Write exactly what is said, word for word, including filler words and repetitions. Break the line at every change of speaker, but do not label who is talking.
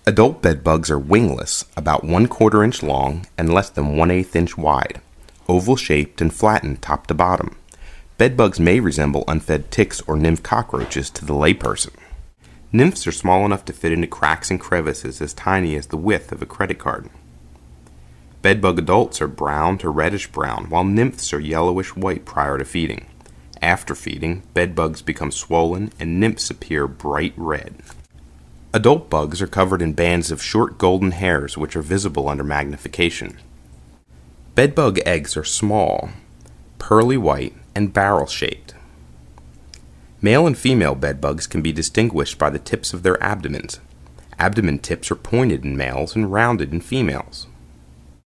Adult bedbugs are wingless, about one quarter inch long and less than one eighth inch wide, oval shaped and flattened top to bottom. Bedbugs may resemble unfed ticks or nymph cockroaches to the layperson. Nymphs are small enough to fit into cracks and crevices as tiny as the width of a credit card. Bedbug adults are brown to reddish brown, while nymphs are yellowish white prior to feeding. After feeding, bedbugs become swollen and nymphs appear bright red. Adult bugs are covered in bands of short golden hairs which are visible under magnification. Bedbug eggs are small, pearly white, and barrel-shaped. Male and female bedbugs can be distinguished by the tips of their abdomens. Abdomen tips are pointed in males and rounded in females.